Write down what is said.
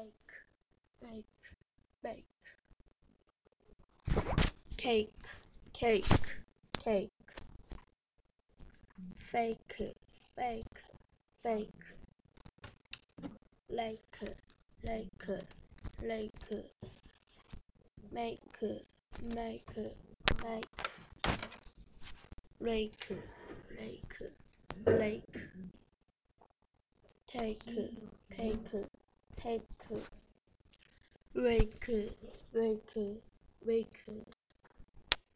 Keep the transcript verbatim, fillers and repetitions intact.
bake, bake, bake, cake, cake, cake, fake, fake, fake, lake, lake, lake, make, make, make, rake, rake, rake, take, take, take, rake, rake, rake,